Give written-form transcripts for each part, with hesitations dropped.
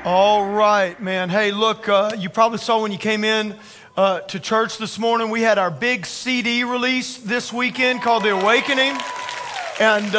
All right, man. Hey, look, you probably saw when you came in to church this morning, we had our big CD release this weekend called The Awakening. And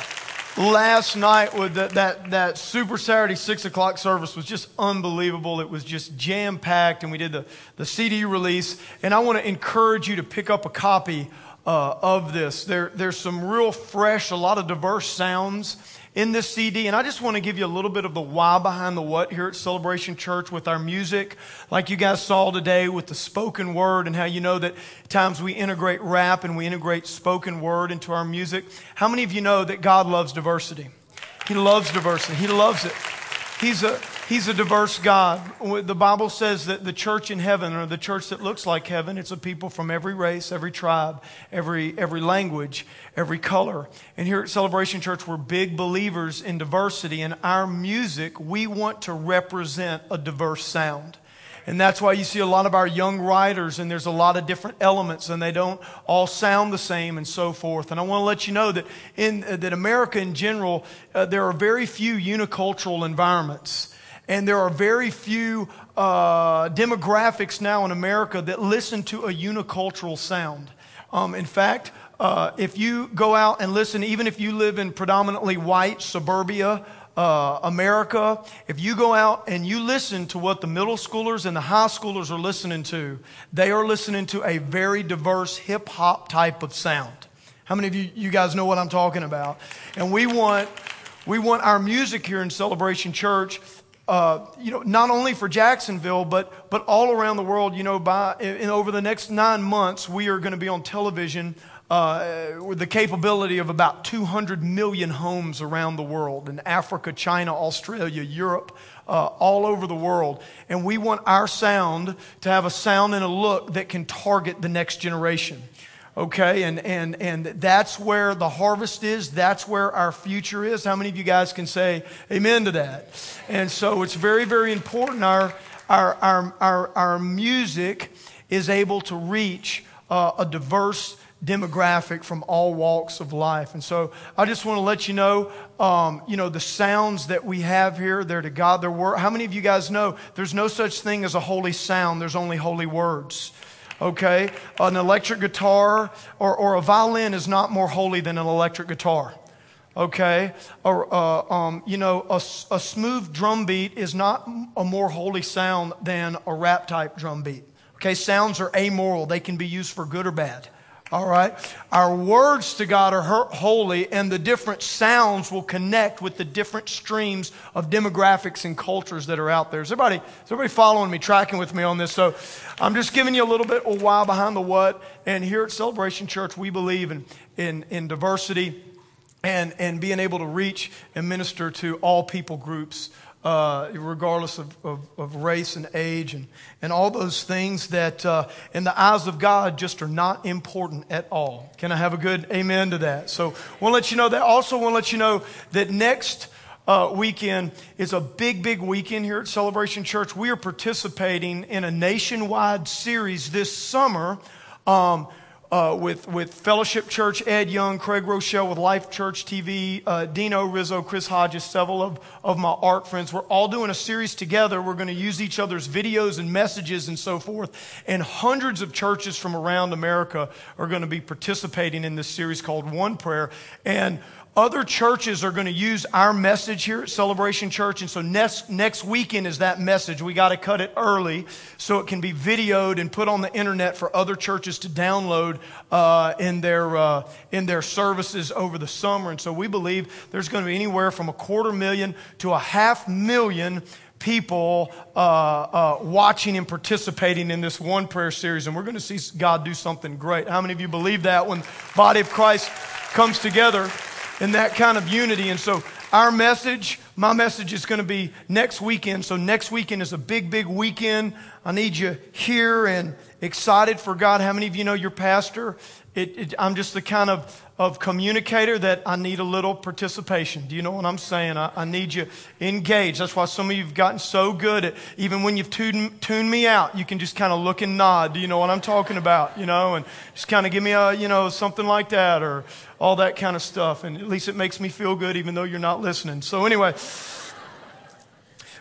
last night with that Super Saturday 6 o'clock service was just unbelievable. It was just jam-packed, and we did the CD release. And I want to encourage you to pick up a copy of this. There's some real fresh, a lot of diverse sounds in this CD, and I just want to give you a little bit of the why behind the what here at Celebration Church with our music, like you guys saw today with the spoken word, and how you know that at times we integrate rap and we integrate spoken word into our music. How many of you know that God loves diversity? He loves diversity. He loves it. He's a diverse God. The Bible says that the church in heaven, or the church that looks like heaven, it's a people from every race, every tribe, every language, every color. And here at Celebration Church, we're big believers in diversity. In our music, we want to represent a diverse sound. And that's why you see a lot of our young writers, and there's a lot of different elements, and they don't all sound the same and so forth. And I want to let you know that that America in general, there are very few unicultural environments. And there are very few demographics now in America that listen to a unicultural sound. In fact, if you go out and listen, even if you live in predominantly white suburbia America, if you go out and you listen to what the middle schoolers and the high schoolers are listening to, they are listening to a very diverse hip-hop type of sound. How many of you guys know what I'm talking about? And we want our music here in Celebration Church, not only for Jacksonville, but all around the world. Over the next 9 months, we are going to be on television with the capability of about 200 million homes around the world in Africa, China, Australia, Europe, all over the world. And we want our sound to have a sound and a look that can target the next generation. Okay, and that's where the harvest is. That's where our future is. How many of you guys can say amen to that? And so it's very, very important. Our music is able to reach a diverse demographic from all walks of life. And so I just want to let you know, the sounds that we have here, they're to God, they're word. How many of you guys know there's no such thing as a holy sound? There's only holy words. Okay, an electric guitar or a violin is not more holy than an electric guitar. Okay, or a smooth drum beat is not a more holy sound than a rap type drum beat. Okay, sounds are amoral; they can be used for good or bad. All right, our words to God are holy, and the different sounds will connect with the different streams of demographics and cultures that are out there. Is everybody following me, tracking with me on this? So I'm just giving you a little bit of why behind the what. And here at Celebration Church, we believe in diversity and being able to reach and minister to all people groups, regardless of race and age and all those things that in the eyes of God just are not important at all. Can I have a good amen to that? So I want to let you know that. Also want to let you know that next weekend is a big weekend here at Celebration Church. We are participating in a nationwide series this summer with Fellowship Church, Ed Young, Craig Rochelle with Life Church TV, Dino Rizzo, Chris Hodges, several of my art friends. We're all doing a series together. We're going to use each other's videos and messages and so forth. And hundreds of churches from around America are going to be participating in this series called One Prayer. And other churches are going to use our message here at Celebration Church. And so next weekend is that message. We got to cut it early so it can be videoed and put on the internet for other churches to download in their services over the summer. And so we believe there's going to be anywhere from 250,000 to 500,000 people watching and participating in this One Prayer series. And we're going to see God do something great. How many of you believe that when the body of Christ comes together in that kind of unity? And so my message is going to be next weekend. So next weekend is a big weekend. I need you here and excited for God. How many of you know your pastor? I'm just the kind of communicator that I need a little participation. Do you know what I'm saying? I need you engaged. That's why some of you have gotten so good at, even when you've tuned me out, you can just kind of look and nod. Do you know what I'm talking about? And just kind of give me something like that or all that kind of stuff. And at least it makes me feel good even though you're not listening. So anyway,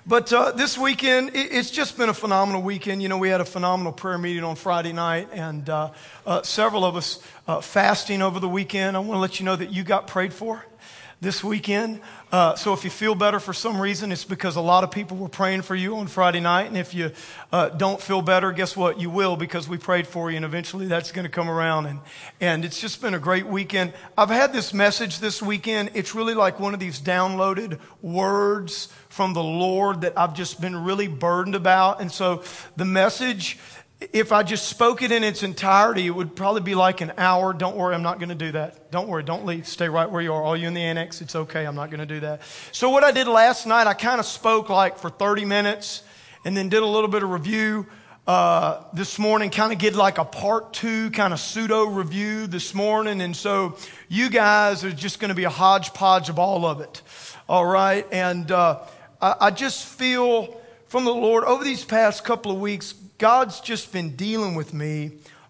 But this weekend, it's just been a phenomenal weekend. You know, we had a phenomenal prayer meeting on Friday night, and several of us fasting over the weekend. I want to let you know that you got prayed for this weekend. So if you feel better for some reason, it's because a lot of people were praying for you on Friday night. And if you don't feel better, guess what? You will, because we prayed for you, and eventually that's going to come around. And it's just been a great weekend. I've had this message this weekend. It's really like one of these downloaded words from the Lord that I've just been really burdened about. And so the message, if I just spoke it in its entirety, it would probably be like an hour. Don't worry, I'm not going to do that. Don't worry, don't leave. Stay right where you are. All you in the annex, it's okay. I'm not going to do that. So what I did last night, I kind of spoke like for 30 minutes and then did a little bit of review this morning, kind of get like a part 2 kind of pseudo review this morning. And so you guys are just going to be a hodgepodge of all of it. All right. And I just feel from the Lord over these past couple of weeks, God's just been dealing with me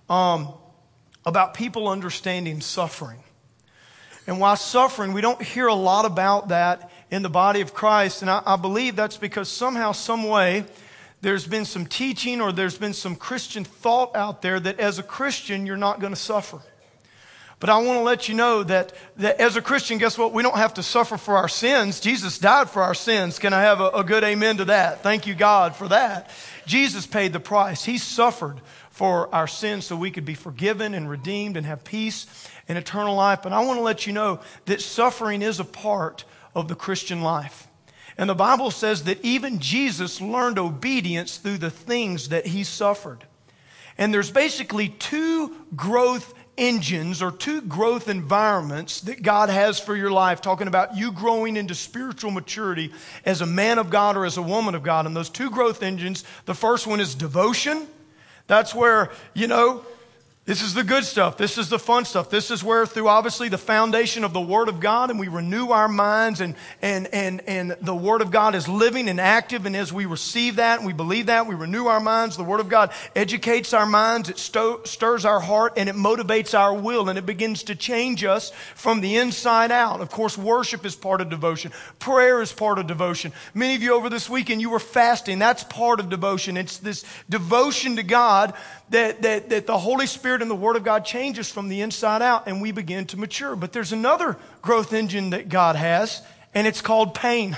about people understanding suffering. And why suffering, we don't hear a lot about that in the body of Christ. And I believe that's because somehow, some way, there's been some teaching or there's been some Christian thought out there that as a Christian, you're not going to suffer. But I want to let you know that as a Christian, guess what? We don't have to suffer for our sins. Jesus died for our sins. Can I have a good amen to that? Thank you, God, for that. Jesus paid the price. He suffered for our sins so we could be forgiven and redeemed and have peace and eternal life. But I want to let you know that suffering is a part of the Christian life. And the Bible says that even Jesus learned obedience through the things that he suffered. And there's basically 2 growth engines or 2 growth environments that God has for your life, talking about you growing into spiritual maturity as a man of God or as a woman of God. And those 2 growth engines, the first one is devotion. That's where, you know, this is the good stuff. This is the fun stuff. This is where through obviously the foundation of the Word of God, and we renew our minds, and the Word of God is living and active. And as we receive that and we believe that, we renew our minds. The Word of God educates our minds. It stirs our heart, and it motivates our will, and it begins to change us from the inside out. Of course, worship is part of devotion. Prayer is part of devotion. Many of you over this weekend, you were fasting. That's part of devotion. It's this devotion to God that the Holy Spirit and the Word of God changes from the inside out, and we begin to mature. But there's another growth engine that God has, and it's called pain.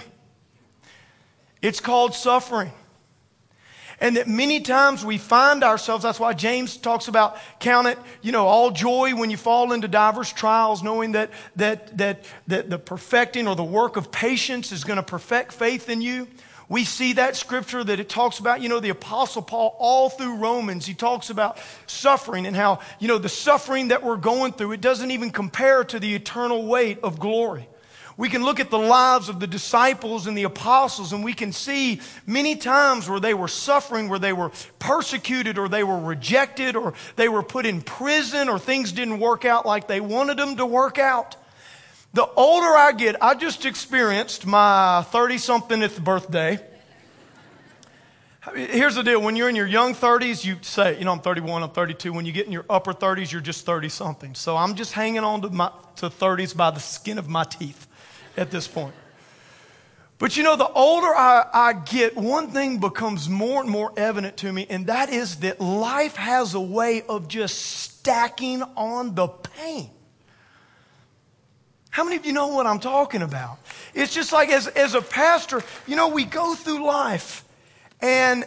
It's called suffering. And that many times we find ourselves, that's why James talks about count it, you know, all joy when you fall into diverse trials, knowing that the perfecting or the work of patience is going to perfect faith in you. We see that scripture that it talks about, you know, the Apostle Paul all through Romans. He talks about suffering and how, you know, the suffering that we're going through, it doesn't even compare to the eternal weight of glory. We can look at the lives of the disciples and the apostles, and we can see many times where they were suffering, where they were persecuted, or they were rejected, or they were put in prison, or things didn't work out like they wanted them to work out. The older I get, I just experienced my 30-somethingth birthday. Here's the deal. When you're in your young 30s, you say, you know, I'm 31, I'm 32. When you get in your upper 30s, you're just 30-something. So I'm just hanging on to 30s by the skin of my teeth at this point. But you know, the older I get, one thing becomes more and more evident to me, and that is that life has a way of just stacking on the pain. How many of you know what I'm talking about? It's just like as a pastor, you know, we go through life and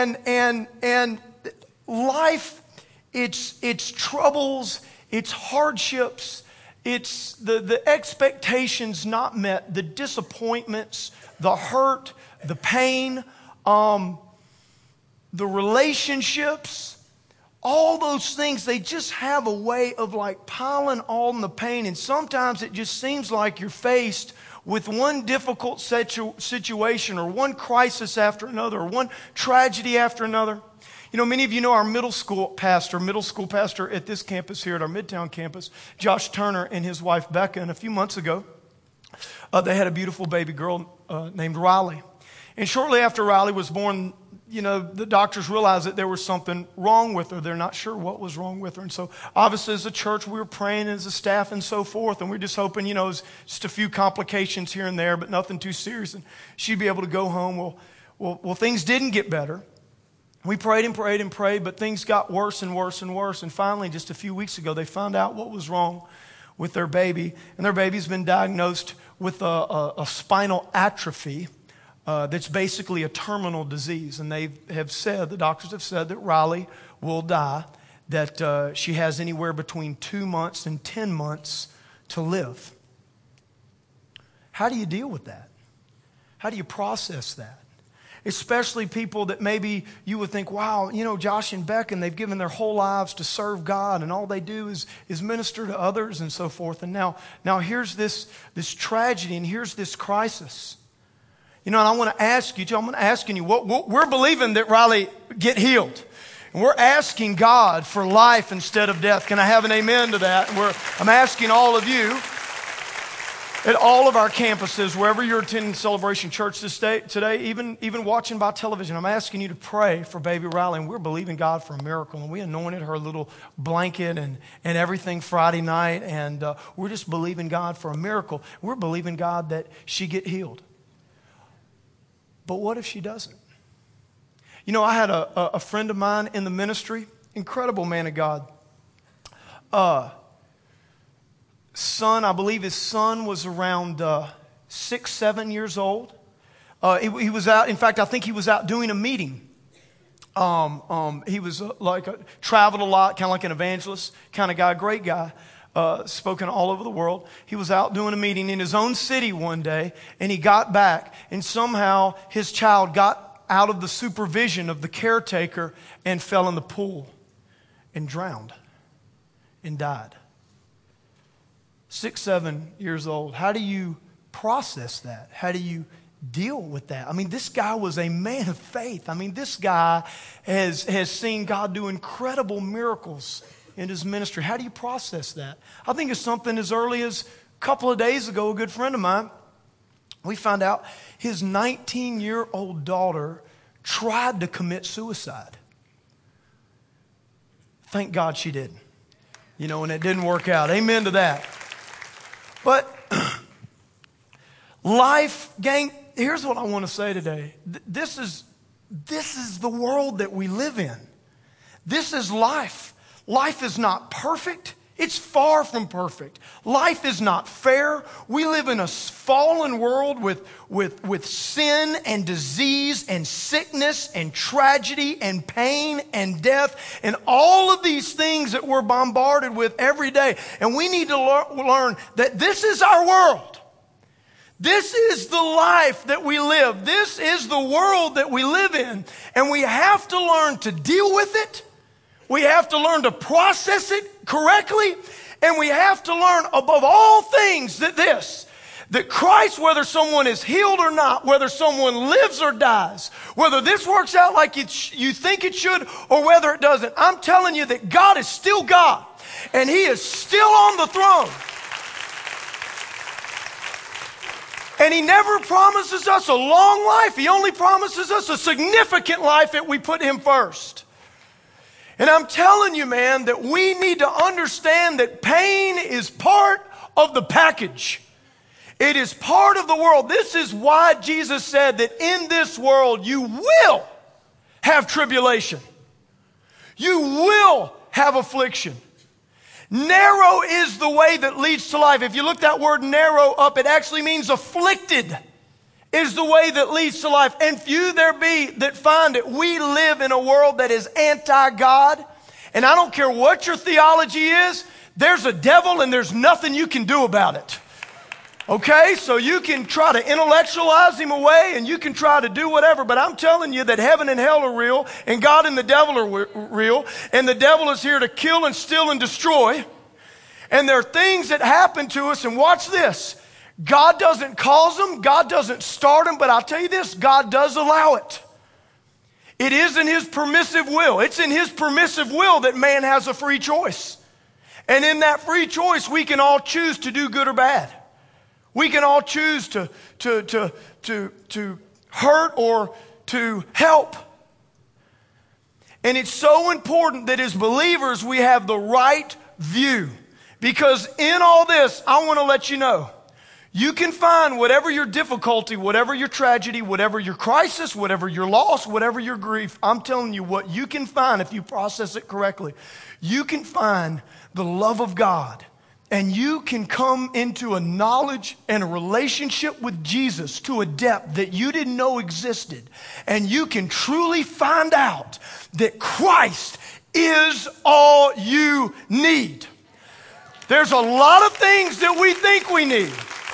life, it's troubles, it's hardships, it's the expectations not met, the disappointments, the hurt, the pain, the relationships. All those things, they just have a way of like piling on the pain. And sometimes it just seems like you're faced with one difficult situation or one crisis after another or one tragedy after another. You know, many of you know our middle school pastor at this campus here at our Midtown campus, Josh Turner and his wife Becca. And a few months ago, they had a beautiful baby girl named Riley. And shortly after Riley was born, you know, the doctors realized that there was something wrong with her. They're not sure what was wrong with her. And so obviously as a church, we were praying as a staff and so forth. And we're just hoping, you know, it was just a few complications here and there, but nothing too serious. And she'd be able to go home. Well, things didn't get better. We prayed and prayed and prayed, but things got worse and worse and worse. And finally, just a few weeks ago, they found out what was wrong with their baby. And their baby's been diagnosed with a spinal atrophy that's basically a terminal disease. And the doctors have said that Riley will die, that she has anywhere between 2 months and 10 months to live. How do you deal with that? How do you process that? Especially people that maybe you would think, wow, Josh and Beck, and they've given their whole lives to serve God, and all they do is minister to others and so forth. And now here's this tragedy, and here's this crisis. And I want to ask you, I'm asking you, we're believing that Riley get healed. And we're asking God for life instead of death. Can I have an amen to that? I'm asking all of you, at all of our campuses, wherever you're attending Celebration Church today, even watching by television, I'm asking you to pray for baby Riley. And we're believing God for a miracle. And we anointed her little blanket and everything Friday night. And we're just believing God for a miracle. We're believing God that she get healed. But what if she doesn't? I had a friend of mine in the ministry, incredible man of God. I believe his son was around 6, 7 years old. He was out, in fact, I think he was out doing a meeting. He was traveled a lot, kind of like an evangelist kind of guy, great guy, spoken all over the world. He was out doing a meeting in his own city one day, and he got back, and somehow his child got out of the supervision of the caretaker and fell in the pool and drowned and died. 6, 7 years old. How do you process that? How do you deal with that? I mean, this guy was a man of faith. I mean, this guy has seen God do incredible miracles in his ministry. How do you process that? I think it's something as early as a couple of days ago, a good friend of mine, we found out his 19-year-old daughter tried to commit suicide. Thank God she didn't. And it didn't work out. Amen to that. But life, gang, here's what I want to say today. This is the world that we live in. This is life. Life is not perfect. It's far from perfect. Life is not fair. We live in a fallen world with sin and disease and sickness and tragedy and pain and death and all of these things that we're bombarded with every day. And we need to learn that this is our world. This is the life that we live. This is the world that we live in. And we have to learn to deal with it. We have to learn to process it correctly. And we have to learn above all things that Christ, whether someone is healed or not, whether someone lives or dies, whether this works out like you think it should or whether it doesn't, I'm telling you that God is still God. And He is still on the throne. And He never promises us a long life. He only promises us a significant life if we put Him first. And I'm telling you, man, that we need to understand that pain is part of the package. It is part of the world. This is why Jesus said that in this world you will have tribulation. You will have affliction. Narrow is the way that leads to life. If you look that word narrow up, it actually means afflicted is the way that leads to life. And few there be that find it. We live in a world that is anti-God. And I don't care what your theology is, there's a devil and there's nothing you can do about it. Okay, so you can try to intellectualize him away and you can try to do whatever, but I'm telling you that heaven and hell are real and God and the devil are real, and the devil is here to kill and steal and destroy. And there are things that happen to us, and watch this. God doesn't cause them, God doesn't start them, but I'll tell you this, God does allow it. It is in His permissive will. It's in His permissive will that man has a free choice. And in that free choice, we can all choose to do good or bad. We can all choose to hurt or to help. And it's so important that as believers, we have the right view. Because in all this, I want to let you know, You can find whatever your difficulty, whatever your tragedy, whatever your crisis, whatever your loss, whatever your grief. I'm telling you what you can find if you process it correctly. You can find the love of God, and you can come into a knowledge and a relationship with Jesus to a depth that you didn't know existed. And you can truly find out that Christ is all you need. There's a lot of things that we think we need.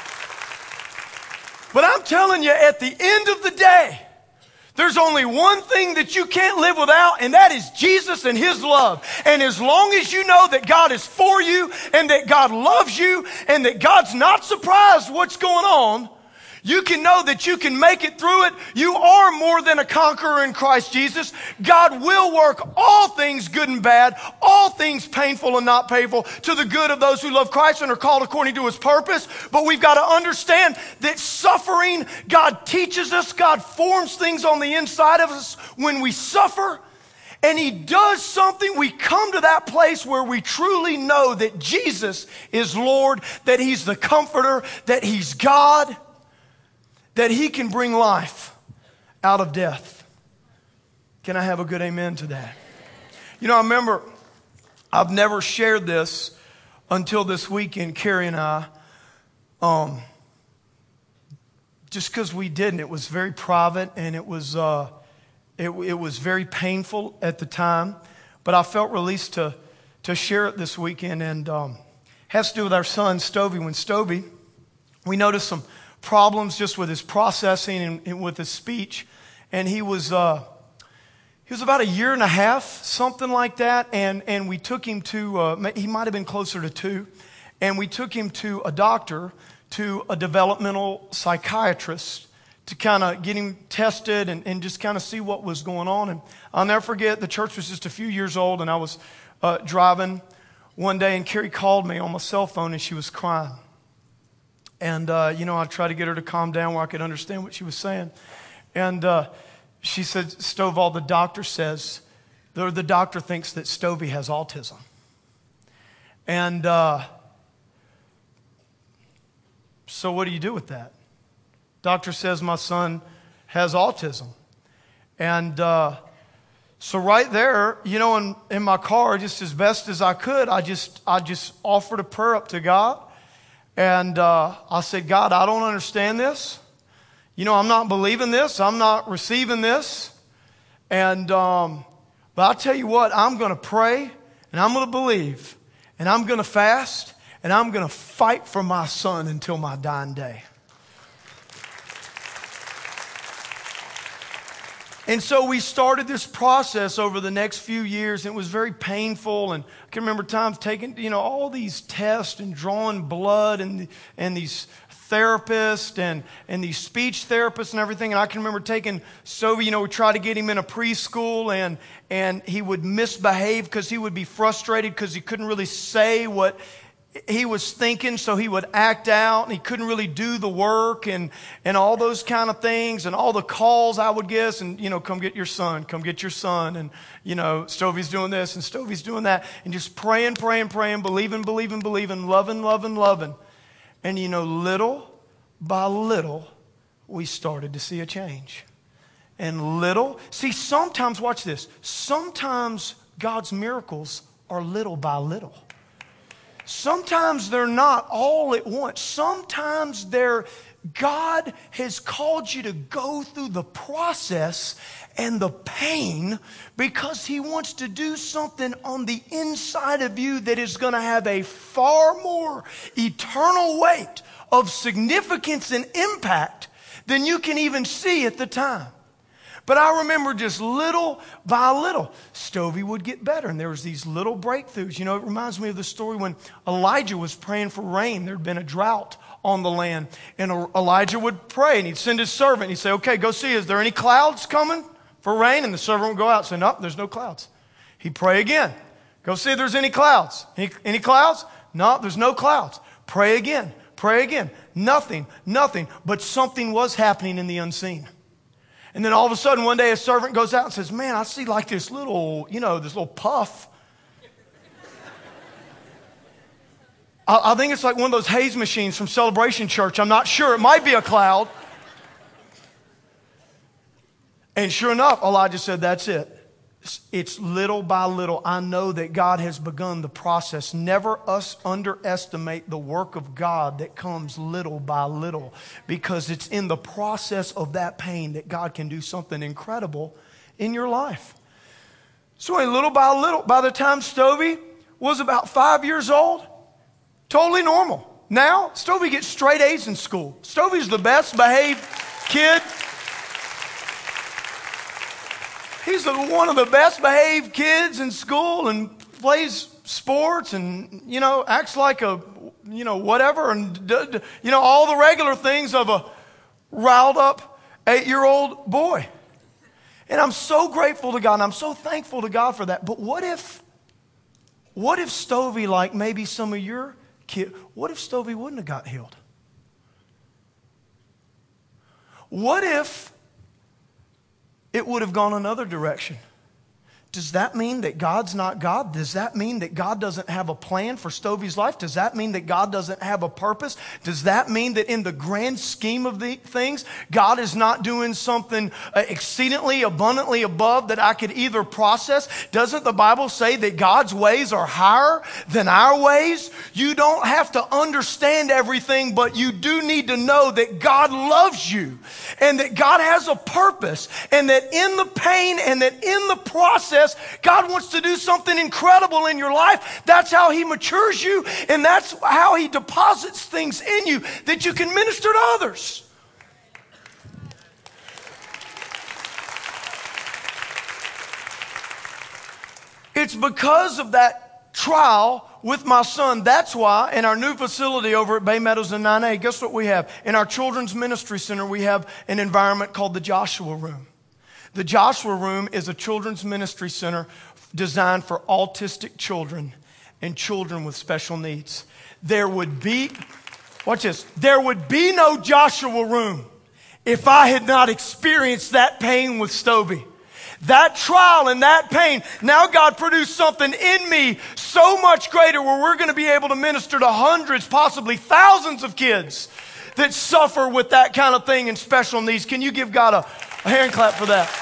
But I'm telling you, at the end of the day, there's only one thing that you can't live without, and that is Jesus and His love. And as long as you know that God is for you and that God loves you and that God's not surprised what's going on, you can know that you can make it through it. You are more than a conqueror in Christ Jesus. God will work all things good and bad, all things painful and not painful, to the good of those who love Christ and are called according to His purpose. But we've got to understand that suffering, God teaches us, God forms things on the inside of us when we suffer. And He does something. We come to that place where we truly know that Jesus is Lord, that He's the comforter, that He's God, that He can bring life out of death. Can I have a good amen to that? You know, I remember, I've never shared this until this weekend, Carrie and I, just because we didn't. It was very private, and it was very painful at the time, but I felt released to share it this weekend, and has to do with our son, Stovey. When Stovey, we noticed some problems just with his processing and with his speech. And he was about a year and a half, something like that. And we took him to, he might have been closer to 2. And we took him to a doctor, to a developmental psychiatrist, to kind of get him tested and just kind of see what was going on. And I'll never forget, the church was just a few years old, and I was driving one day, and Carrie called me on my cell phone, and she was crying. And, I tried to get her to calm down where I could understand what she was saying. And she said, Stovall, the doctor says, the doctor thinks that Stovey has autism. And so what do you do with that? Doctor says my son has autism. And so right there, in my car, just as best as I could, I just offered a prayer up to God. And I said, God, I don't understand this. I'm not believing this. I'm not receiving this. And but I'll tell you what, I'm going to pray, and I'm going to believe, and I'm going to fast, and I'm going to fight for my son until my dying day. And so we started this process over the next few years, and it was very painful. And I can remember times taking, all these tests and drawing blood and these therapists and these speech therapists and everything. And I can remember taking Stovey, we tried to get him in a preschool, and he would misbehave because he would be frustrated because he couldn't really say what he was thinking, so he would act out, and he couldn't really do the work and all those kind of things, and all the calls I would get, and come get your son, and Stovey's doing this and Stovey's doing that, and just praying, believing, loving. And little by little, we started to see a change. And sometimes, watch this, sometimes God's miracles are little by little. Sometimes they're not all at once. Sometimes God has called you to go through the process and the pain because He wants to do something on the inside of you that is going to have a far more eternal weight of significance and impact than you can even see at the time. But I remember just little by little, Stovey would get better. And there was these little breakthroughs. It reminds me of the story when Elijah was praying for rain. There had been a drought on the land. And Elijah would pray, and he'd send his servant. And he'd say, okay, go see, is there any clouds coming for rain? And the servant would go out and say, no, there's no clouds. He'd pray again. Go see if there's any clouds. Any clouds? No, there's no clouds. Pray again. Nothing. But something was happening in the unseen. And then all of a sudden, one day, a servant goes out and says, man, I see like this little puff. I think it's like one of those haze machines from Celebration Church. I'm not sure. It might be a cloud. And sure enough, Elijah said, that's it. It's little by little. I know that God has begun the process. Never us underestimate the work of God that comes little by little, because it's in the process of that pain that God can do something incredible in your life. So little by little, by the time Stovey was about 5 years old, totally normal. Now, Stovey gets straight A's in school. Stovey's the best behaved kid. He's one of the best behaved kids in school and plays sports and, acts like a, whatever. And, all the regular things of a riled up 8-year-old boy. And I'm so grateful to God and I'm so thankful to God for that. But what if Stovey, like maybe some of your kids, what if Stovey wouldn't have got healed? What if it would have gone another direction? Does that mean that God's not God? Does that mean that God doesn't have a plan for Stovey's life? Does that mean that God doesn't have a purpose? Does that mean that in the grand scheme of the things, God is not doing something exceedingly abundantly above that I could either process? Doesn't the Bible say that God's ways are higher than our ways? You don't have to understand everything, but you do need to know that God loves you and that God has a purpose, and that in the pain and that in the process, God wants to do something incredible in your life. That's how He matures you, and that's how He deposits things in you that you can minister to others. It's because of that trial with my son. That's why in our new facility over at Bay Meadows and 9A, guess what we have? In our children's ministry center, we have an environment called the Joshua Room. The Joshua Room is a children's ministry center designed for autistic children and children with special needs. There would be no Joshua Room if I had not experienced that pain with Stovey. That trial and that pain, now God produced something in me so much greater where we're going to be able to minister to hundreds, possibly thousands of kids that suffer with that kind of thing and special needs. Can you give God a hand clap for that?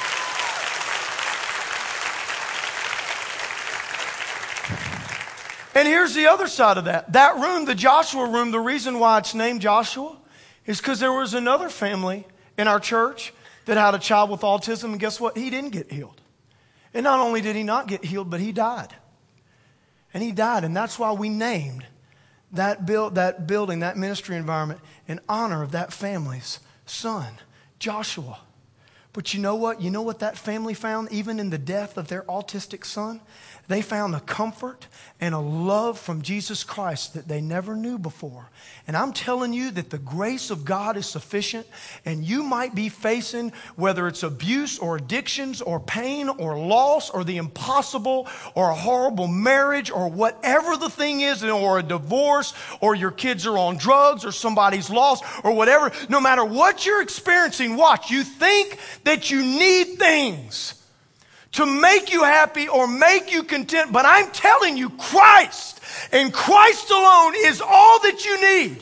And here's the other side of that. That room, the Joshua Room, the reason why it's named Joshua is because there was another family in our church that had a child with autism, and guess what? He didn't get healed. And not only did he not get healed, but he died. And he died, and that's why we named that building, that ministry environment, in honor of that family's son, Joshua. But you know what? You know what that family found even in the death of their autistic son? They found a comfort and a love from Jesus Christ that they never knew before. And I'm telling you that the grace of God is sufficient, and you might be facing, whether it's abuse or addictions or pain or loss or the impossible or a horrible marriage or whatever the thing is, or a divorce, or your kids are on drugs or somebody's lost or whatever. No matter what you're experiencing, watch, you think that you need things to make you happy or make you content. But I'm telling you, Christ and Christ alone is all that you need.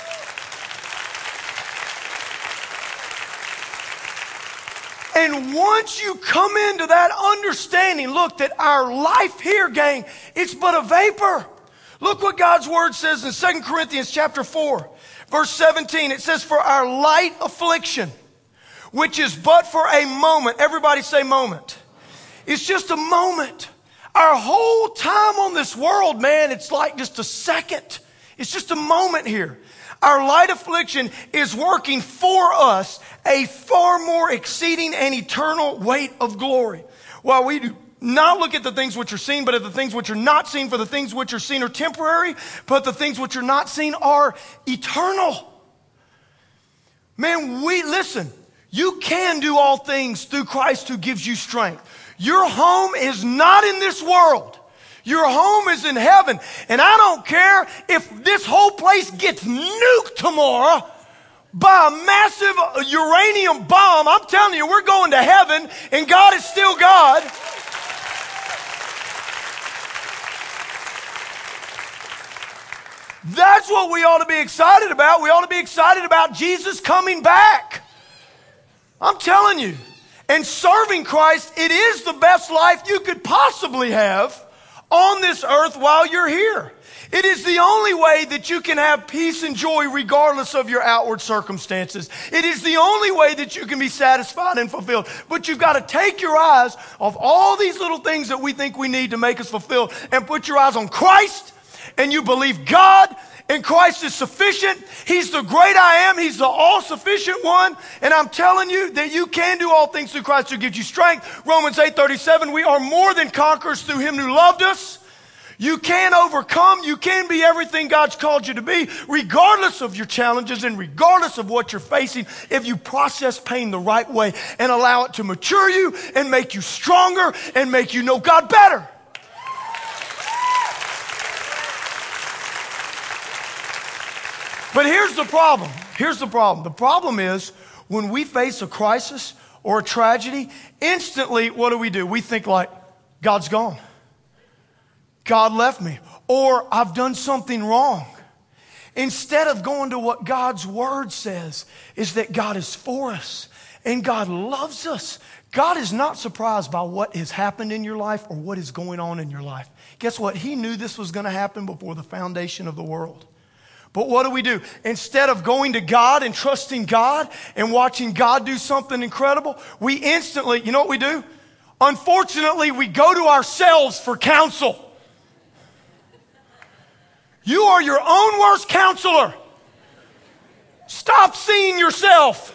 And once you come into that understanding, look, that our life here, gang, it's but a vapor. Look what God's word says in 2 Corinthians chapter 4, verse 17. It says, for our light affliction, which is but for a moment. Everybody say moment. It's just a moment. Our whole time on this world, man, it's like just a second. It's just a moment here. Our light affliction is working for us a far more exceeding and eternal weight of glory. While we do not look at the things which are seen, but at the things which are not seen, for the things which are seen are temporary, but the things which are not seen are eternal. Man, listen, you can do all things through Christ who gives you strength. Your home is not in this world. Your home is in heaven. And I don't care if this whole place gets nuked tomorrow by a massive uranium bomb. I'm telling you, we're going to heaven, and God is still God. That's what we ought to be excited about. We ought to be excited about Jesus coming back. I'm telling you. And serving Christ, it is the best life you could possibly have on this earth while you're here. It is the only way that you can have peace and joy regardless of your outward circumstances. It is the only way that you can be satisfied and fulfilled. But you've got to take your eyes off all these little things that we think we need to make us fulfilled and put your eyes on Christ, and you believe God, and Christ is sufficient. He's the great I am. He's the all-sufficient one. And I'm telling you that you can do all things through Christ who gives you strength. Romans 8:37, we are more than conquerors through him who loved us. You can overcome. You can be everything God's called you to be, regardless of your challenges and regardless of what you're facing, if you process pain the right way and allow it to mature you and make you stronger and make you know God better. But here's the problem. Here's the problem. The problem is when we face a crisis or a tragedy, instantly, what do? We think like, God's gone. God left me. Or I've done something wrong. Instead of going to what God's word says, is that God is for us and God loves us. God is not surprised by what has happened in your life or what is going on in your life. Guess what? He knew this was going to happen before the foundation of the world. But what do? Instead of going to God and trusting God and watching God do something incredible, we instantly, you know what we do? Unfortunately, we go to ourselves for counsel. You are your own worst counselor. Stop seeing yourself.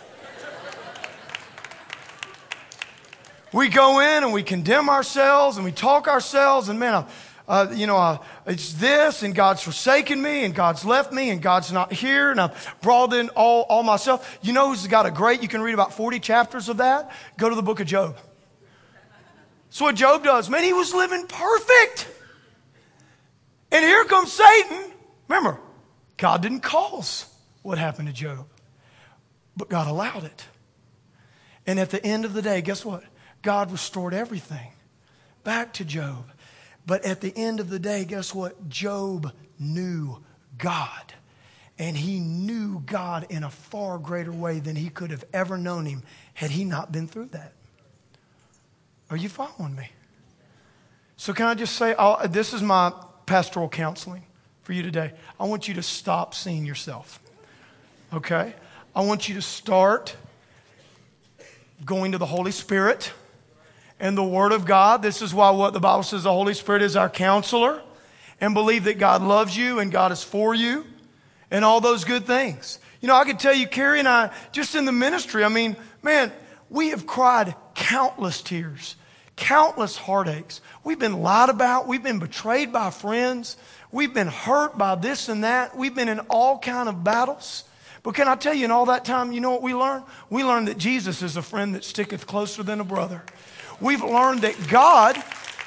We go in and we condemn ourselves and we talk ourselves and man, it's this and God's forsaken me and God's left me and God's not here and I've brought in all myself. You know who's got you can read about 40 chapters of that? Go to the book of Job. That's what Job does. Man, he was living perfect. And here comes Satan. Remember, God didn't cause what happened to Job, but God allowed it. And at the end of the day, guess what? God restored everything back to Job. But at the end of the day, guess what? Job knew God. And he knew God in a far greater way than he could have ever known him had he not been through that. Are you following me? So can I just say, this is my pastoral counseling for you today. I want you to stop seeing yourself. Okay? I want you to start going to the Holy Spirit and the Word of God. This is why what the Bible says, the Holy Spirit is our counselor, and believe that God loves you and God is for you and all those good things. You know, I could tell you, Carrie and I, just in the ministry, I mean, man, we have cried countless tears, countless heartaches. We've been lied about. We've been betrayed by friends. We've been hurt by this and that. We've been in all kind of battles. But can I tell you, in all that time, you know what we learned? We learned that Jesus is a friend that sticketh closer than a brother. We've learned that God,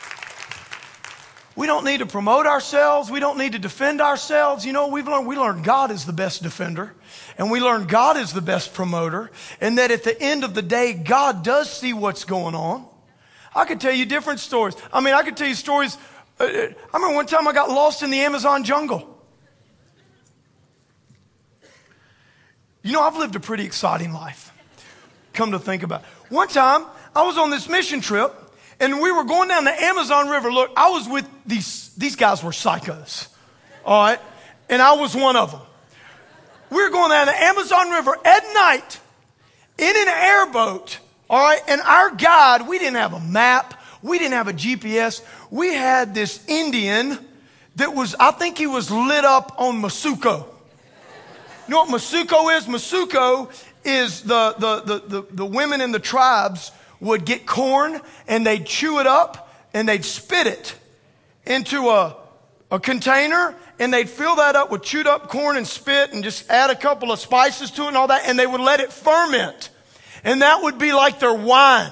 we don't need to promote ourselves. We don't need to defend ourselves. You know what we've learned? We learned God is the best defender. And we learned God is the best promoter. And that at the end of the day, God does see what's going on. I could tell you different stories. I mean, I could tell you stories. I remember one time I got lost in the Amazon jungle. You know, I've lived a pretty exciting life. Come to think about it. One time, I was on this mission trip, and we were going down the Amazon River. Look, I was with these guys were psychos, all right? And I was one of them. We were going down the Amazon River at night in an airboat, all right? And our guide, we didn't have a map. We didn't have a GPS. We had this Indian that was, I think he was lit up on Masuko. You know what Masuko is? Masuko is the women in the tribes would get corn and they'd chew it up and they'd spit it into a container and they'd fill that up with chewed up corn and spit and just add a couple of spices to it and all that, and they would let it ferment. And that would be like their wine.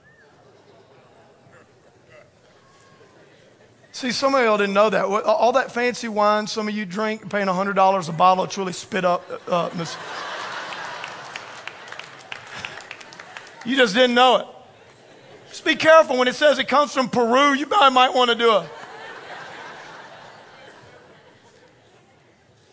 See, some of y'all didn't know that. All that fancy wine some of you drink, paying $100 a bottle, it's really spit up. You just didn't know it. Just be careful when it says it comes from Peru. You might want to do it.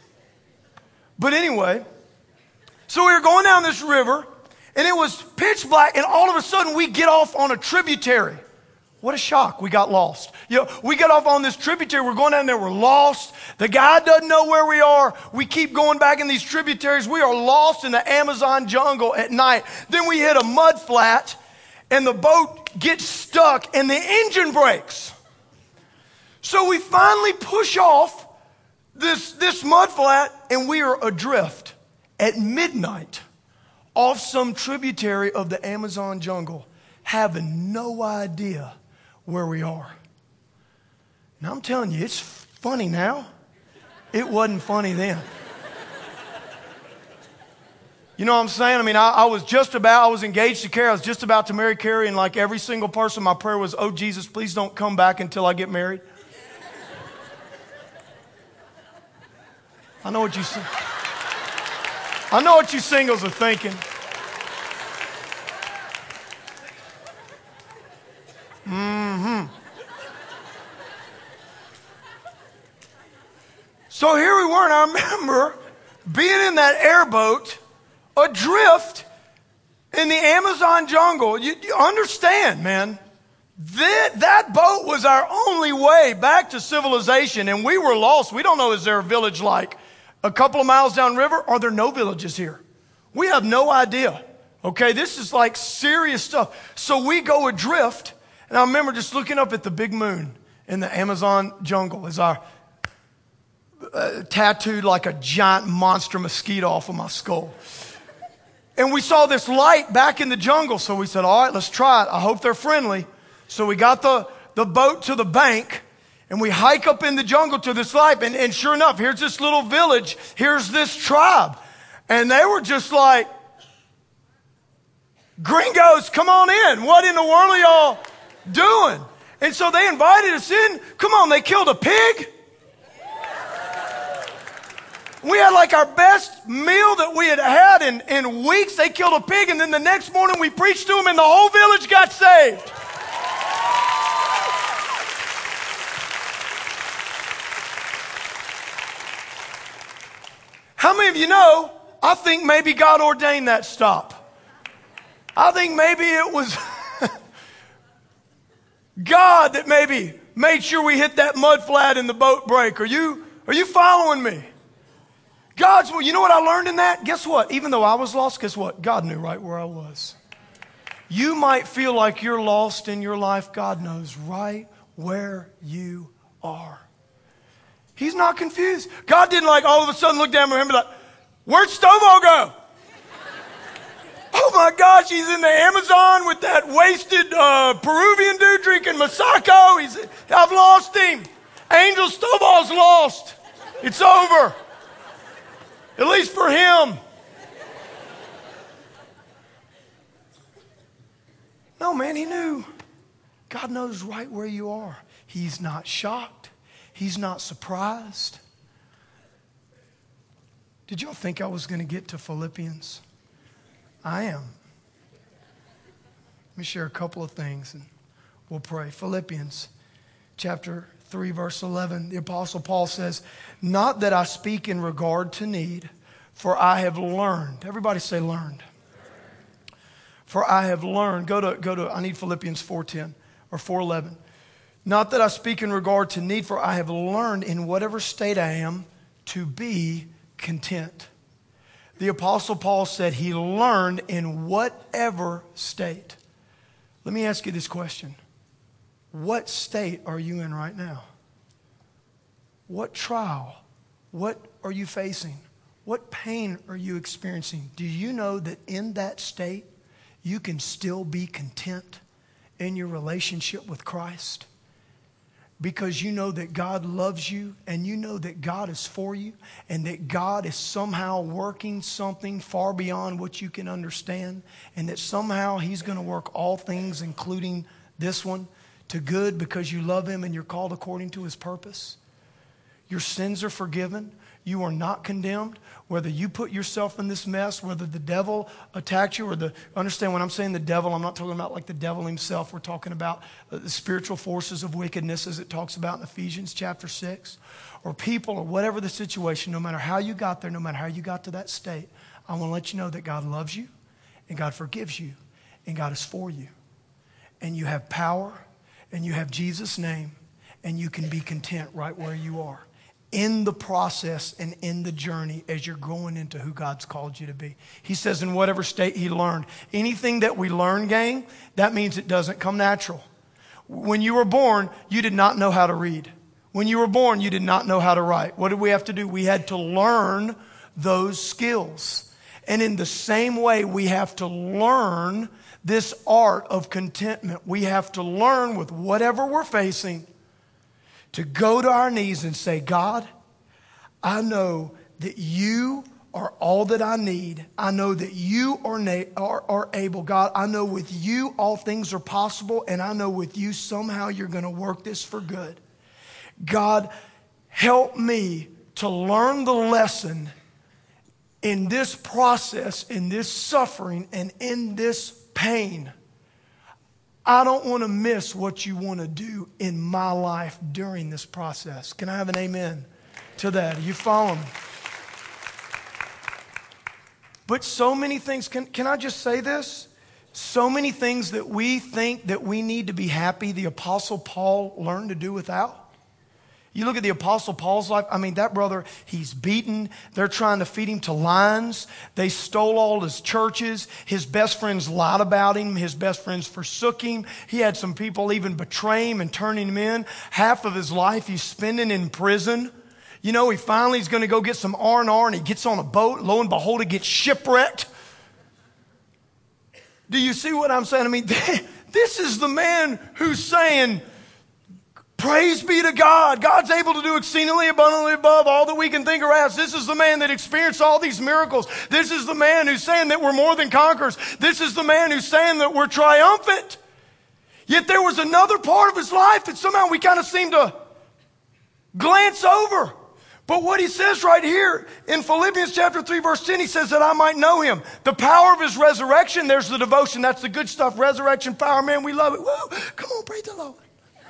But anyway, so we were going down this river, and it was pitch black, and all of a sudden we get off on a tributary. What a shock. We got lost. We got off on this tributary. We're going down there. We're lost. The guy doesn't know where we are. We keep going back in these tributaries. We are lost in the Amazon jungle at night. Then we hit a mud flat, and the boat gets stuck, and the engine breaks. So we finally push off this mud flat, and we are adrift at midnight off some tributary of the Amazon jungle, having no idea where we are. Now I'm telling you, it's funny now. It wasn't funny then. You know what I'm saying? I mean, I was engaged to Carrie. I was just about to marry Carrie, and like every single person, my prayer was, oh, Jesus, please don't come back until I get married. I know what you singles are thinking. So here we were, and I remember being in that airboat, adrift in the Amazon jungle. You understand, man. That boat was our only way back to civilization, and we were lost. We don't know, is there a village like a couple of miles downriver? Are there no villages here? We have no idea. Okay, this is like serious stuff. So we go adrift, and I remember just looking up at the big moon in the Amazon jungle as I tattooed like a giant monster mosquito off of my skull. And we saw this light back in the jungle, so we said, all right, let's try it. I hope they're friendly. So we got the boat to the bank, and we hike up in the jungle to this light, and sure enough, here's this little village, here's this tribe. And they were just like, gringos, come on in. What in the world are y'all doing? And so they invited us in. Come on, they killed a pig. We had like our best meal that we had had in weeks. They killed a pig, and then the next morning we preached to them, and the whole village got saved. How many of you know, I think maybe God ordained that stop. I think maybe it was God that maybe made sure we hit that mud flat in the boat break. Are you following me? You know what I learned in that? Guess what? Even though I was lost, guess what? God knew right where I was. You might feel like you're lost in your life. God knows right where you are. He's not confused. God didn't like all of a sudden look down at him and be like, where'd Stovall go? Oh my gosh, he's in the Amazon with that wasted Peruvian dude drinking Masako. I've lost him. Angel Stovall's lost. It's over. At least for him. No, man, he knew. God knows right where you are. He's not shocked. He's not surprised. Did y'all think I was going to get to Philippians? I am. Let me share a couple of things and we'll pray. Philippians chapter 3, verse 11. The Apostle Paul says, not that I speak in regard to need, for I have learned. Everybody say learned. For I have learned. Go to I need Philippians 4:10 or 4:11. Not that I speak in regard to need, for I have learned in whatever state I am to be content. The Apostle Paul said he learned in whatever state. Let me ask you this question. What state are you in right now? What trial? What are you facing? What pain are you experiencing? Do you know that in that state, you can still be content in your relationship with Christ? Because you know that God loves you, and you know that God is for you, and that God is somehow working something far beyond what you can understand, and that somehow He's going to work all things, including this one, to good because you love Him and you're called according to His purpose. Your sins are forgiven. You are not condemned. Whether you put yourself in this mess, whether the devil attacked you, understand when I'm saying the devil, I'm not talking about like the devil himself. We're talking about the spiritual forces of wickedness as it talks about in Ephesians chapter 6, or people, or whatever the situation, no matter how you got there, no matter how you got to that state, I want to let you know that God loves you and God forgives you and God is for you. And you have power and you have Jesus' name and you can be content right where you are in the process and in the journey as you're going into who God's called you to be. He says in whatever state he learned. Anything that we learn, gang, that means it doesn't come natural. When you were born, you did not know how to read. When you were born, you did not know how to write. What did we have to do? We had to learn those skills. And in the same way, we have to learn this art of contentment. We have to learn with whatever we're facing to go to our knees and say, God, I know that you are all that I need. I know that you are able. God, I know with you all things are possible, and I know with you somehow you're going to work this for good. God, help me to learn the lesson in this process, in this suffering, and in this pain. I don't want to miss what you want to do in my life during this process. Can I have an amen to that? Are you following me? But so many things, can I just say this? So many things that we think that we need to be happy, the Apostle Paul learned to do without. You look at the Apostle Paul's life. I mean, that brother, he's beaten. They're trying to feed him to lions. They stole all his churches. His best friends lied about him. His best friends forsook him. He had some people even betray him and turning him in. Half of his life he's spending in prison. You know, he finally is going to go get some R&R, and he gets on a boat. Lo and behold, he gets shipwrecked. Do you see what I'm saying? I mean, this is the man who's saying, praise be to God. God's able to do exceedingly abundantly above all that we can think or ask. This is the man that experienced all these miracles. This is the man who's saying that we're more than conquerors. This is the man who's saying that we're triumphant. Yet there was another part of his life that somehow we kind of seem to glance over. But what he says right here in Philippians chapter 3, verse 10, he says that I might know him. The power of his resurrection, there's the devotion. That's the good stuff. Resurrection power, man, we love it. Woo! Come on, praise the Lord.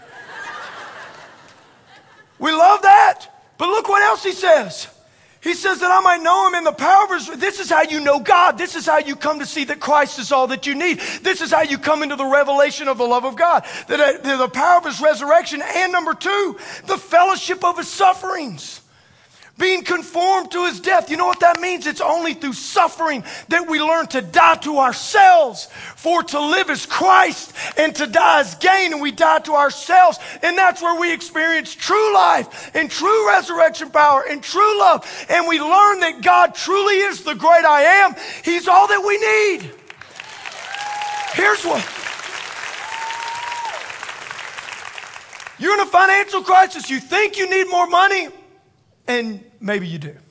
We love that. But look what else he says. He says that I might know him in the power of his... This is how you know God. This is how you come to see that Christ is all that you need. This is how you come into the revelation of the love of God. That the power of his resurrection. And number two, the fellowship of his sufferings. Being conformed to his death. You know what that means? It's only through suffering that we learn to die to ourselves. For to live is Christ and to die is gain. And we die to ourselves. And that's where we experience true life and true resurrection power and true love. And we learn that God truly is the great I am. He's all that we need. Here's what. You're in a financial crisis. You think you need more money. And maybe you do.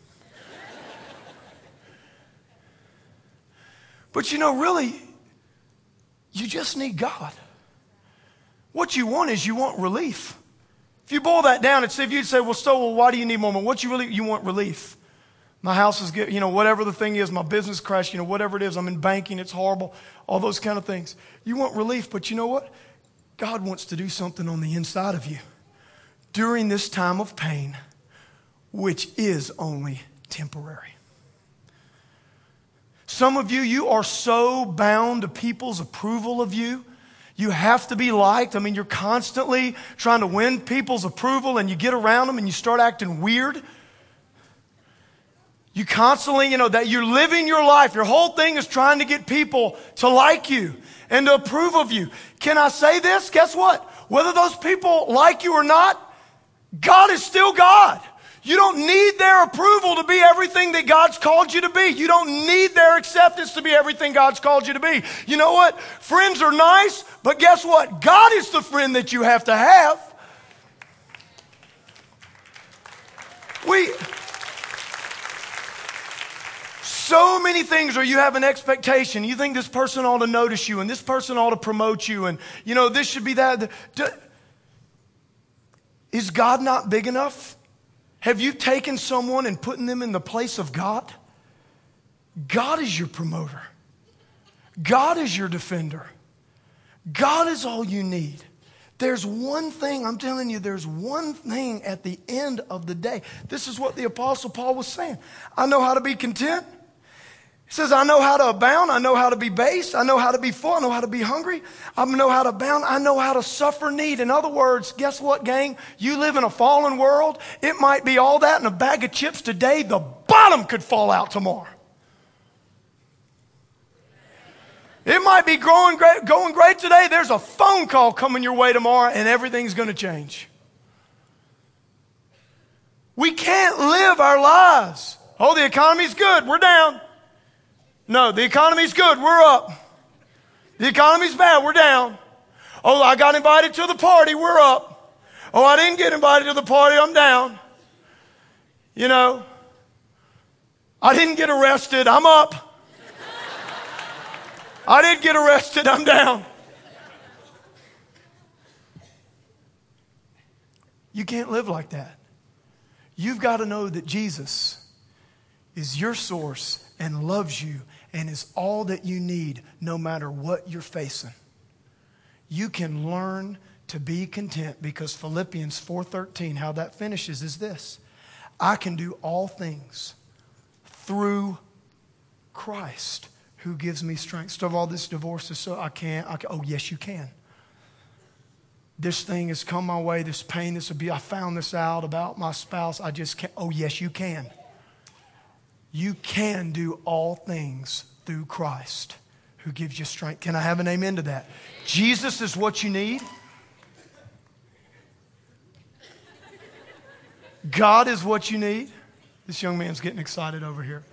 But you know, really, you just need God. What you want is you want relief. If you boil that down, if you'd say, well, why do you need more money? You want relief. My house is good, whatever the thing is, my business crashed, whatever it is, I'm in banking, it's horrible, all those kind of things. You want relief, but you know what? God wants to do something on the inside of you during this time of pain, which is only temporary. Some of you are so bound to people's approval of you. You have to be liked. I mean, you're constantly trying to win people's approval, and you get around them and you start acting weird. You constantly, that you're living your life. Your whole thing is trying to get people to like you and to approve of you. Can I say this? Guess what? Whether those people like you or not, God is still God. You don't need their approval to be everything that God's called you to be. You don't need their acceptance to be everything God's called you to be. You know what? Friends are nice, but guess what? God is the friend that you have to have. So many things where you have an expectation. You think this person ought to notice you and this person ought to promote you and, this should be that. Is God not big enough Have you taken someone and putting them in the place of God? God is your promoter. God is your defender. God is all you need. There's one thing, I'm telling you, there's one thing at the end of the day. This is what the Apostle Paul was saying. I know how to be content. He says, I know how to abound. I know how to be base. I know how to be full. I know how to be hungry. I know how to abound. I know how to suffer need. In other words, guess what, gang? You live in a fallen world. It might be all that and a bag of chips today. The bottom could fall out tomorrow. It might be going great today. There's a phone call coming your way tomorrow and everything's going to change. We can't live our lives. Oh, the economy's good. We're down. No, the economy's good. We're up. The economy's bad. We're down. Oh, I got invited to the party. We're up. Oh, I didn't get invited to the party. I'm down. You know, I didn't get arrested. I'm up. I didn't get arrested. I'm down. You can't live like that. You've got to know that Jesus is your source and loves you and is all that you need no matter what you're facing. You can learn to be content because Philippians 4:13, how that finishes is this. I can do all things through Christ who gives me strength. So all this divorce is so I can't. Oh, yes, you can. This thing has come my way, this pain, this abuse. I found this out about my spouse. I just can't. Oh, yes, you can. You can do all things through Christ who gives you strength. Can I have an amen to that? Jesus is what you need. God is what you need. This young man's getting excited over here.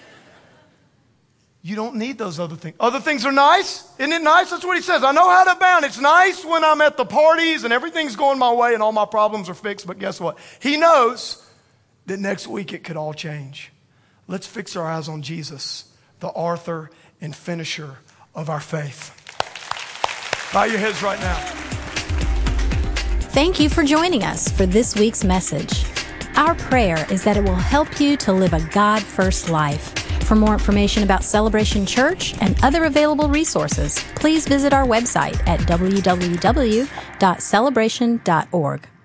You don't need those other things. Other things are nice. Isn't it nice? That's what he says. I know how to abound. It's nice when I'm at the parties and everything's going my way and all my problems are fixed. But guess what? He knows that next week it could all change. Let's fix our eyes on Jesus, the author and finisher of our faith. Bow your heads right now. Thank you for joining us for this week's message. Our prayer is that it will help you to live a God-first life. For more information about Celebration Church and other available resources, please visit our website at www.celebration.org.